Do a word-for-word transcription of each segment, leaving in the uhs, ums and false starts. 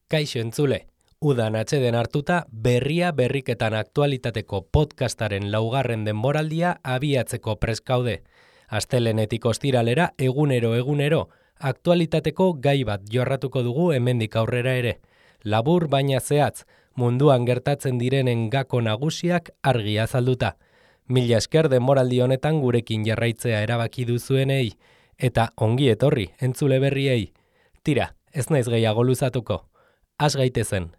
Kaixo entzule, udan atxeden hartuta berria berriketan aktualitateko podcastaren laugarren denboraldia abiatzeko prest gaude. Astelehenetik ostiralera egunero egunero aktualitateko gai bat jorratuko dugu hemendik aurrera ere. Labur baina zehatz, munduan gertatzen direnen gako nagusiak argi azalduta. Mila esker denboraldi honetan gurekin jarraitzea erabaki duzuenei, eta ongi etorri entzule berriei. Tira, ez naiz gehiago luzatuko. Az gaitezen.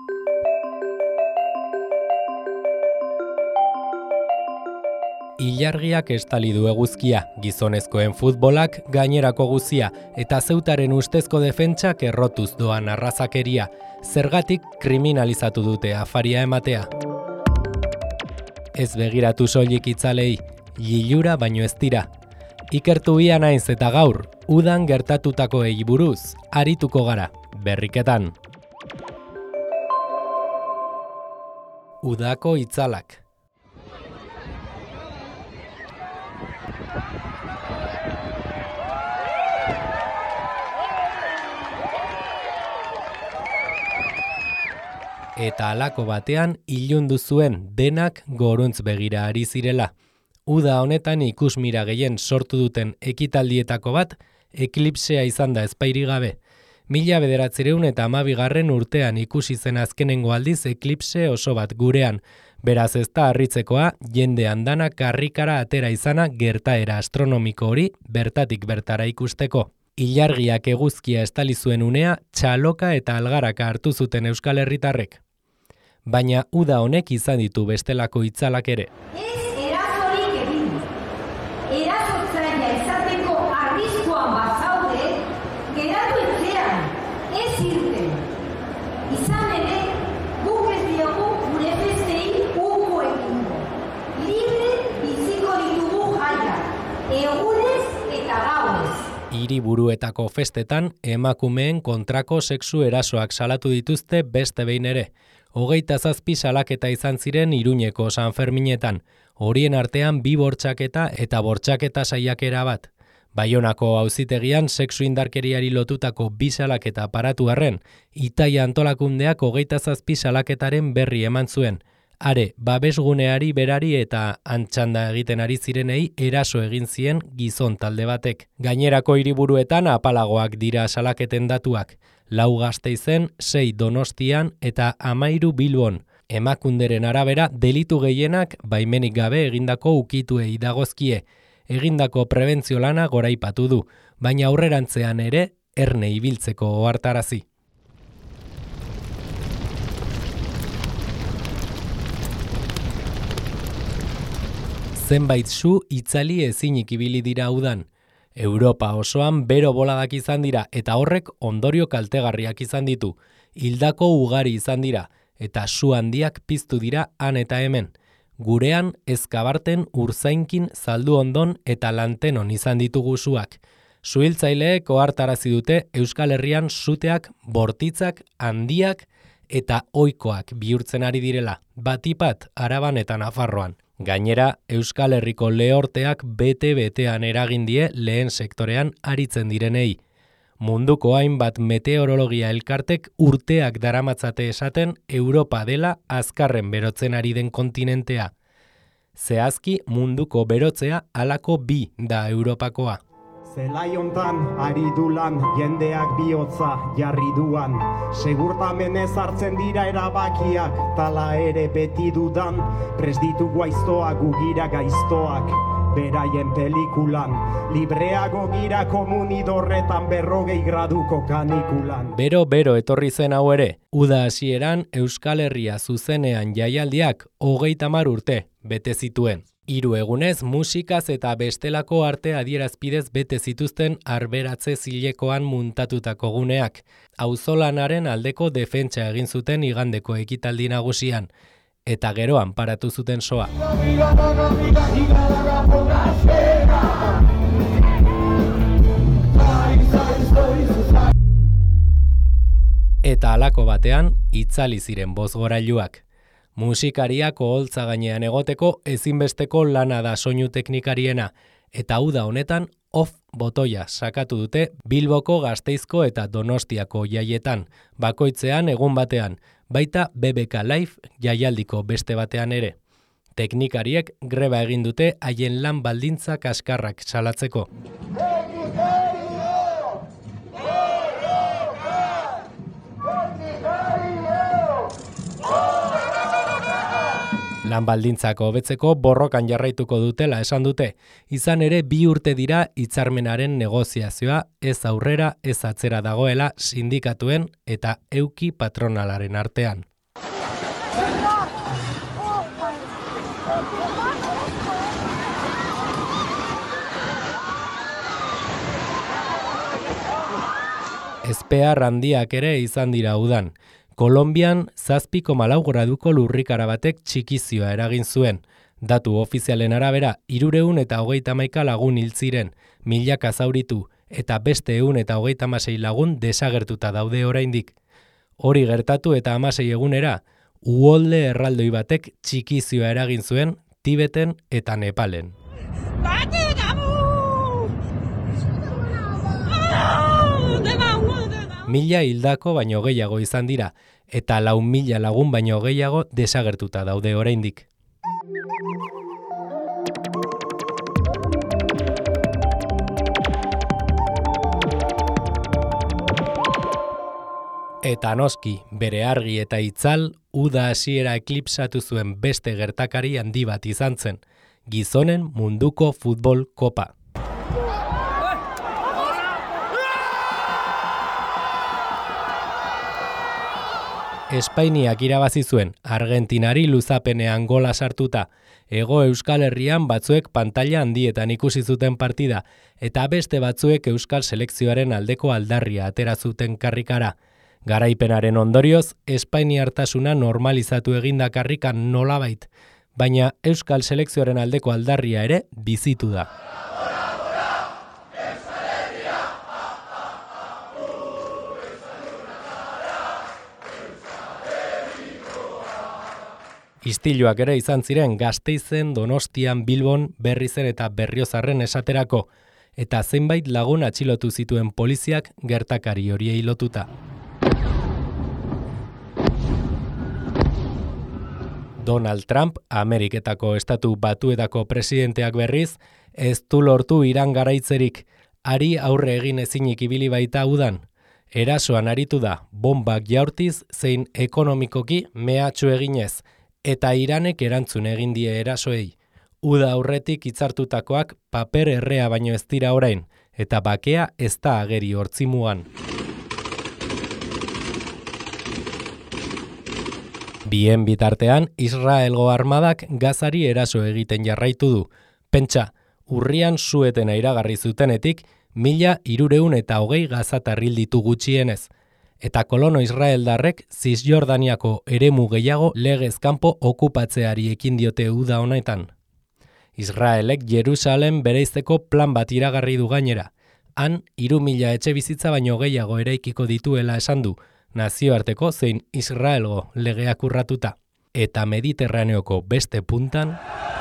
Ilargiak estali du eguzkia, gizonezkoen futbolak gainerako guzia, eta zeutaren ustezko defentsak errotuz doan arrazakeria, zergatik kriminalizatu dute afaria ematea. Ez begiratu soilik itzalei, lilura baino ez dira. Ikertu ia naiz eta gaur, udan gertatutakoei buruz, arituko gara, berriketan. Udako itzalak. Eta halako batean ilundu zuen denak goruntz begira ari zirela. Uda honetan ikusmira gehien sortu duten ekitaldietako bat, eklipsea izan da ezpairi gabe. Mila bederatzireun eta hamabigarren urtean ikusi zen azkenengo aldiz eklipse oso bat gurean. Beraz ez da harritzekoa, jende andana karrikara atera izana gertaera astronomiko hori bertatik bertara ikusteko. Ilargiak eguzkia estali zuen unea, txaloka eta algaraka hartu zuten euskal herritarrek. Baina uda honek izan ditu bestelako itzalak ere. Ez erasorik egin. Erasotzailea izateko arriskuan bazaude, geratu etxean, ez irten. Izan ere, guk ez diogu gure festei uko egingo. Libre biziko ditugu jaia, egunez eta gauez. Hiriburuetako festetan emakumeen kontrako sexu erasoak salatu dituzte beste behin ere. Hogeita zazpi salaketa izan ziren Iruñeko San Ferminetan, horien artean bi bortxaketa eta bortxaketa saiakera bat. Baionako auzitegian sexu indarkeriari lotutako bi salaketa paratu arren, Itaia antolakundeak hogeita zazpi salaketaren berri eman zuen. Are, babesguneari berari eta antxanda egiten ari zirenei eraso egin zien gizon talde batek. Gainerako hiriburuetan apalagoak dira salaketen datuak. Lau Gasteizen, sei Donostian eta hamairu Bilbon. Emakunderen arabera delitu gehienak baimenik gabe egindako ukituei dagozkie. Egindako prebentzio lana goraipatu du, baina aurrerantzean ere erne ibiltzeko ohartarazi. Zenbait su itzali ezinik ibili dira udan. Europa osoan bero boladak izan dira eta horrek ondorio kaltegarriak izan ditu. Hildako ugari izan dira eta su handiak piztu dira han eta hemen. Gurean Ezkabarten, Urzainkin, Zalduondon eta Lantenon izan ditugu suak. Suhiltzaileek ohartarazi dute Euskal Herrian suteak, bortitzak, handiak eta ohikoak bihurtzen ari direla, batipat Araban eta Nafarroan. Gainera, Euskal Herriko lehorteak bete-betean eragin die lehen sektorean aritzen direnei. Munduko hainbat meteorologia elkartek urteak daramatzate esaten Europa dela azkarren berotzen ari den kontinentea. Zehazki munduko berotzea halako bi da Europakoa. Zelai hontan ari du lan jendeak bihotza jarri duan. Segurtamenez hartzen dira erabakiak, tala ere beti dudan. Prest ditugu aiztoak gugira gaiztoak, beraien pelikulan. Libreago gira komunidorretan berrogei graduko kanikulan. Bero-bero etorri zen hau ere, uda hasieran Euskal Herria zuzenean jaialdiak hogeita hamar urte bete zituen. Hiru egunez musikaz eta bestelako arte adierazpidez bete zituzten arberatze zilekoan muntatutako guneak. Auzolanaren aldeko defentsa egin zuten igandeko ekitaldi nagusian. Eta geroan paratu zuten soa. Eta halako batean itzali ziren bozgorailuak. Musikariak oholtza gainean egoteko ezinbesteko lana da soinu teknikariena, eta uda honetan off botoia sakatu dute Bilboko, Gasteizko eta Donostiako jaietan, bakoitzean egun batean, baita B B K Live jaialdiko beste batean ere. Teknikariek greba egin dute haien lan baldintza kaskarrak salatzeko. Lan baldintzak hobetzeko borrokan jarraituko dutela esan dute. Izan ere bi urte dira hitzarmenaren negoziazioa ez aurrera ez atzera dagoela sindikatuen eta euki patronalaren artean. Ezpear handiak ere izan dira udan. Kolonbian zazpi koma lau graduko lurrikara batek txikizioa eragin zuen. Datu ofizialen arabera, hirurehun eta hogeita hamaika lagun hil ziren, milaka zauritu eta beste ehun eta hogeita hamasei lagun desagertuta daude oraindik. Hori gertatu eta hamasei egunera, uholde erraldoi batek txikizioa eragin zuen Tibeten eta Nepalen. Mila hildako baino gehiago izan dira, eta lau mila lagun baino gehiago desagertuta daude oraindik. Eta noski, bere argi eta itzal, uda hasiera eklipsatu zuen beste gertakari handi bat izan zen, gizonen munduko futbol kopa. Espainiak irabazi zuen, Argentinari luzapenean gola sartuta, Hego Euskal Herrian batzuek pantalla handietan ikusi zuten partida, eta beste batzuek Euskal selekzioaren aldeko aldarria atera zuten karrikara. Garaipenaren ondorioz, espainiartasuna normalizatu eginda karrikan nolabait, baina Euskal selekzioaren aldeko aldarria ere bizitu da. Istiluak ere izan ziren Gasteizen, Donostian, Bilbon, Berrizen eta Berriozarren esaterako, eta zenbait lagun atxilotu zituen poliziak gertakari horiei lotuta. Donald Trump, Ameriketako estatu batuetako presidenteak berriz, ez du lortu Iran garaitzerik, hari aurre egin ezinik ibili baita udan. Erasoan aritu da, bombak jaurtiz zein ekonomikoki mehatxu eginez, eta Iranek erantzun egin die erasoei. Uda aurretik hitzartutakoak paper errea baino ez dira orain, eta bakea ez da ageri hortzimugan. Bien bitartean, Israelgo armadak Gazari eraso egiten jarraitu du. Pentsa, urrian suetena iragarri zutenetik, mila hirurehun eta hogei gazatar hil ditu gutxienez. Eta kolono israeldarrek Zisjordaniako eremu gehiago legez kanpo okupatzeari ekin diote uda honetan. Israelek Jerusalem bereizteko plan bat iragarri du gainera. Han, hiru mila etxe bizitza baino gehiago eraikiko dituela esan du, nazioarteko zein Israelgo legeak urratuta. Eta Mediterraneoko beste puntan...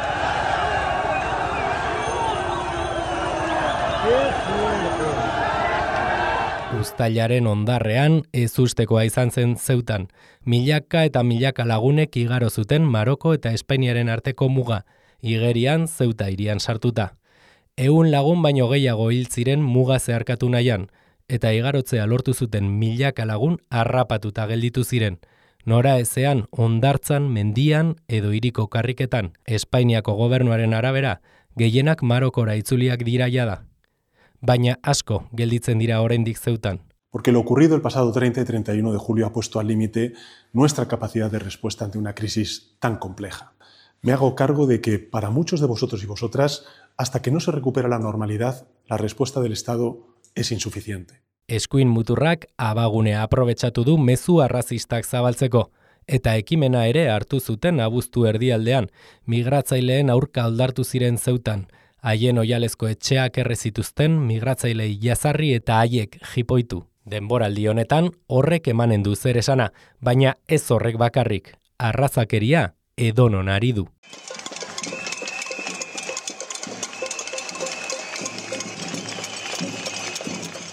Uztailaren ondarrean ezustekoa izan zen Zeutan. Milaka eta milaka lagunek igaro zuten Maroko eta Espainiaren arteko muga, igerian Zeuta hirian sartuta. Ehun lagun baino gehiago hil ziren muga zeharkatu nahian, eta igarotzea lortu zuten milaka lagun harrapatuta gelditu ziren. Nora ezean, hondartzan, mendian edo hiriko karriketan, Espainiako gobernuaren arabera, gehienak Marokora itzuliak dira jada. Baina asko gelditzen dira oraindik Zeutan. Porque lo ocurrido el pasado treinta y treinta y uno de julio ha puesto al límite nuestra capacidad de respuesta ante una crisis tan compleja. Me hago cargo de que para muchos de vosotros y vosotras, hasta que no se recupera la normalidad, la respuesta del Estado es insuficiente. Eskuin muturrak abagunea aprobetxatu du mezu arrazistak zabaltzeko, eta ekimena ere hartu zuten abuztu erdialdean, migratzaileen aurka aldartu ziren Zeutan, haien oialezko etxeak errezituzten migratzailei jazarri eta haiek jipoitu. Denboraldi honetan horrek emanen du zer esana, baina ez horrek bakarrik, arrazakeria edonon ari du.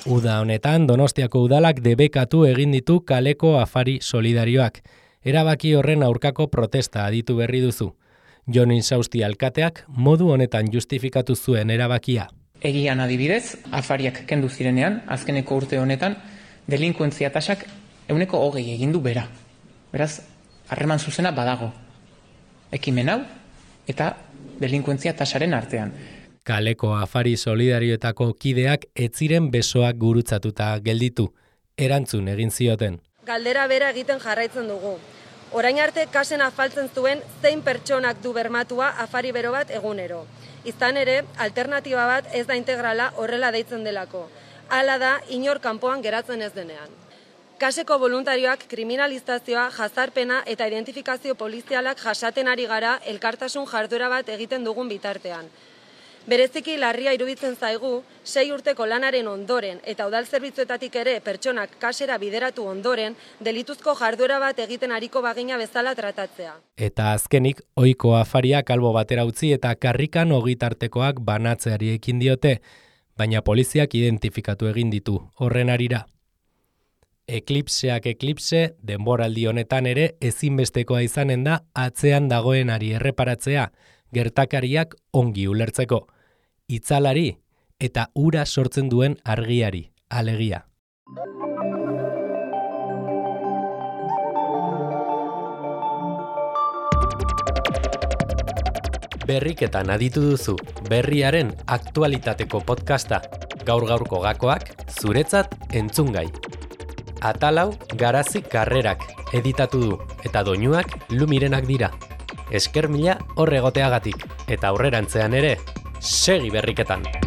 Uda honetan Donostiako udalak debekatu egin ditu kaleko afari solidarioak. Erabaki horren aurkako protesta aditu berri duzu. Jon Insausti alkateak modu honetan justifikatu zuen erabakia. Egian adibidez, afariak kendu zirenean, azkeneko urte honetan, delinkuentzia tasak ehuneko hogei egin du bera. Beraz, harreman zuzena badago. Ekimen hau eta delinkuentzia tasaren artean. Kaleko afari solidarioetako kideak ez ziren besoak gurutzatuta gelditu. Erantzun egin zioten. Galdera bera egiten jarraitzen dugu. Orain arte kasen afaltzen zuen zein pertsonak du bermatua afari bero bat egunero. Izan ere, alternatiba bat ez da integrala horrela deitzen delako. Hala da, inor kanpoan geratzen ez denean. Kaseko voluntarioak kriminalizazioa, jazarpena eta identifikazio polizialak jasaten ari gara elkartasun jarduera bat egiten dugun bitartean. Bereziki larria iruditzen zaigu, sei urteko lanaren ondoren eta udal zerbitzuetatik ere pertsonak kasera bideratu ondoren, delituzko jarduera bat egiten ariko bagina bezala tratatzea. Eta azkenik, ohiko afariak albo batera utzi eta karrikan ogitartekoak banatzeari ekin diote, baina poliziak identifikatu egin ditu horren arira. Eklipseak eklipse, denboraldi honetan ere ezinbestekoa izanen da atzean dagoenari erreparatzea, gertakariak ongi ulertzeko. Itzalari eta ura sortzen duen argiari, alegia. Berriketan aditu duzu, berriaren aktualitateko podcasta. Gaur-gaurko gakoak, zuretzat entzungai. Atalau Garazi Karrerak editatu du, eta doinuak Lumirenak dira. Esker mila horregoteagatik, eta aurrerantzean ere, segi berriketan!